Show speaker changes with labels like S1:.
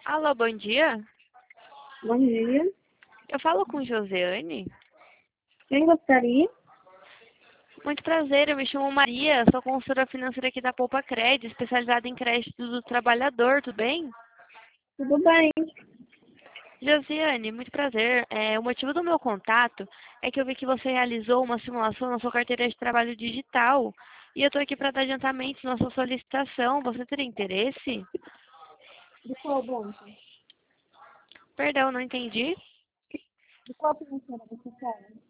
S1: Alô, bom dia.
S2: Bom dia.
S1: Eu falo com Josiane.
S2: Quem gostaria?
S1: Muito prazer, eu me chamo Maria, sou consultora financeira aqui da Poupa Cred, especializada em crédito do trabalhador, tudo bem?
S2: Tudo bem?
S1: Josiane, muito prazer. O motivo do meu contato é que eu vi que você realizou uma simulação na sua carteira de trabalho digital e eu estou aqui para dar adiantamento na sua solicitação. Você teria interesse?
S2: De qual banco?
S1: Perdão, não entendi.
S2: De qual financeira você quer?